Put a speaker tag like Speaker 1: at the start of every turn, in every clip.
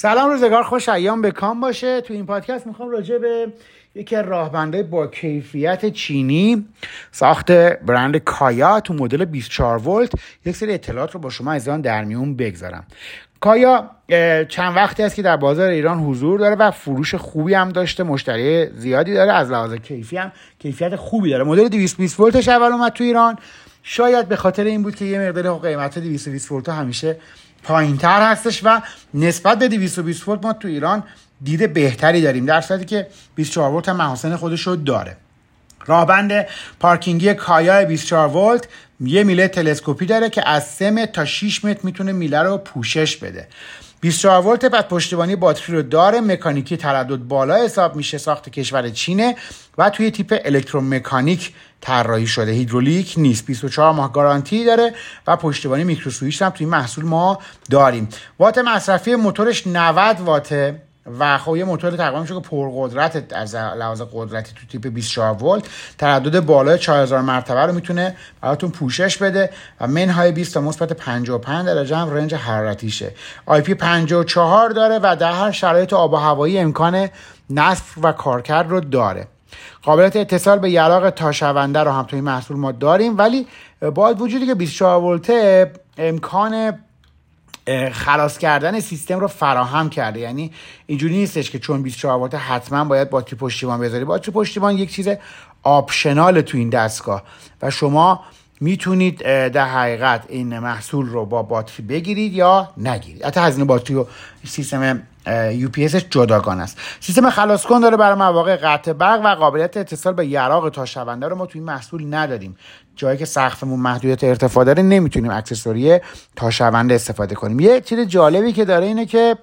Speaker 1: سلام، روزگار خوش، ایام بکام باشه. تو این پادکست میخوام راجع به یکی از راهبندهای با کیفیت چینی ساخت برند کایا تو مدل 24 ولت یک سری اطلاعات رو با شما عزیزان در میون بگذارم. کایا چند وقتی است که در بازار ایران حضور داره و فروش خوبی هم داشته، مشتری زیادی داره، از لحاظ کیفی هم کیفیت خوبی داره. مدل 220 ولتش اول اومد تو ایران، شاید به خاطر این بود که یه مقدار قیمت 220 ولت همیشه پایین‌تر هستش و نسبت به 220 ولت ما تو ایران دید بهتری داریم، در صورتی که 24 ولت هم محاسن خودش رو داره. راهبند پارکینگی کایا 24 ولت یه میله تلسکوپی داره که از 3 متر تا 6 متر میتونه میله رو پوشش بده. 24 ولت بعد پشتیبانی باتری رو داره، مکانیکی تردد بالا حساب میشه، ساخت کشور چینه و توی تیپ الکترومکانیک طراحی شده، هیدرولیک نیست. 24 ماه گارانتی داره و پشتیبانی میکروسویچ هم توی محصول ما داریم. وات مصرفی موتورش 90 واته و خب یه موتور تقریبا میشه که پرقدرت از لحاظ قدرتی تو تیپ 24 ولت، تردد بالای 4000 مرتبه رو میتونه براتون پوشش بده و منهای 20 تا مثبت 55 درجه هم رنج حرارتیشه. آی پی 54 داره و در هر شرایط آب و هوایی امکان نصب و کارکرد رو داره. قابلیت اتصال به یراق تاشونده رو هم توی محصول ما داریم، ولی با وجودی که 24 ولت امکان خلاص کردن سیستم رو فراهم کرده، یعنی اینجوری نیستش که چون 24 ولت حتما باید باتری پشتیبان بذاری. باتری پشتیبان یک چیز آپشنال تو این دستگاه و شما میتونید در حقیقت این محصول رو با باتری بگیرید یا نگیرید. حتی هزینه باتری و سیستم UPS جداگانه است. سیستم خلاص کن داره برای مواقع قطع برق و قابلیت اتصال به یراق تاشونده رو ما توی این محصول نداریم. جایی که سقفمون محدودیت ارتفاع داره نمیتونیم اکسسوری تاشونده استفاده کنیم. یه چیز جالبی که داره اینه که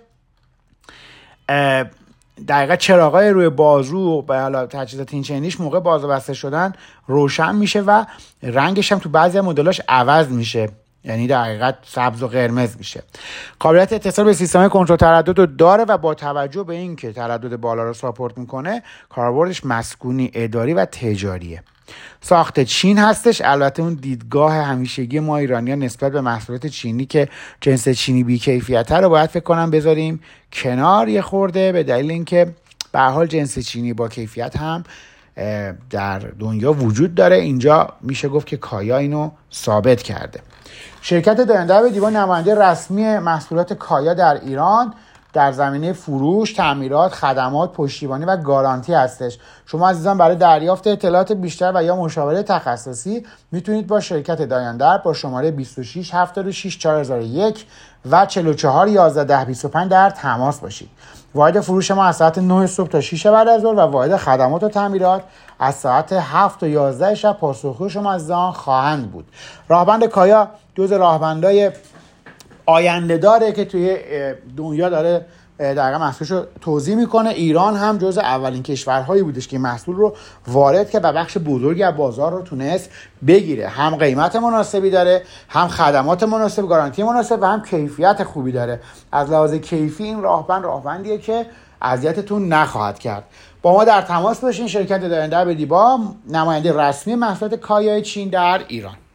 Speaker 1: دقیقا چراغای روی بازو به علاوه تجهیزات این چنینیش موقع باز و بسته شدن روشن میشه و رنگش هم تو بعضی از مدل‌هاش عوض میشه، یعنی در حقیقت سبز و قرمز میشه. قابلیت اتصال به سیستم کنترل تردد رو داره و با توجه به اینکه تردد بالا رو ساپورت میکنه، کاربردش مسکونی، اداری و تجاریه. ساخت چین هستش. البته اون دیدگاه همیشگی ما ایرانیان نسبت به محصولات چینی که جنس چینی بی کیفیته رو باید فکر کنم بذاریم کنار یه خورده، به دلیل اینکه به هر حال جنس چینی با کیفیت هم در دنیا وجود داره. اینجا میشه گفت که کایا اینو ثابت کرده. شرکت داینده به دیوان نماینده رسمی محصولات کایا در ایران در زمینه فروش، تعمیرات، خدمات، پشتیبانی و گارانتی هستش. شما عزیزان برای دریافت اطلاعات بیشتر و یا مشاوره تخصصی میتونید با شرکت دایندر با شماره 26 76 4001 و 44 11 10 25 در تماس باشید. واحد فروش ما از ساعت 9 صبح تا 6 بعد از ظهر و واحد خدمات و تعمیرات از ساعت 7 تا 11 شب پاسخگوی شما عزیزان خواهند بود. راهبند کایا جزء راهبندای آینده داره که توی دنیا داره دقیقا محصولش رو توزیع میکنه. ایران هم جزء اولین کشورهایی بودش که محصول رو وارد کرد و بخش بزرگی از بازار رو تونست بگیره. هم قیمت مناسبی داره، هم خدمات مناسب، گارانتی مناسب و هم کیفیت خوبی داره. از لحاظ کیفی این راهبندیه که اذیتتون نخواهد کرد. با ما در تماس باشین. شرکت داینده به دیبا، نماینده رسمی محصولات کایای چین در ایران.